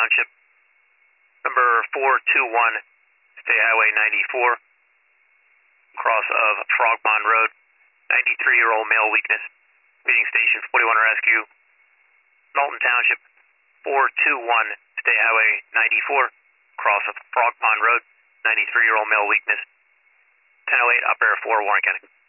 Township. Number 421, State Highway 94, cross of Frog Pond Road. 93-year-old male weakness. Feeding station 41 rescue. Dalton Township, 421, State Highway 94, cross of Frog Pond Road. 93-year-old male weakness. 1008 Up Air 4, Warren County.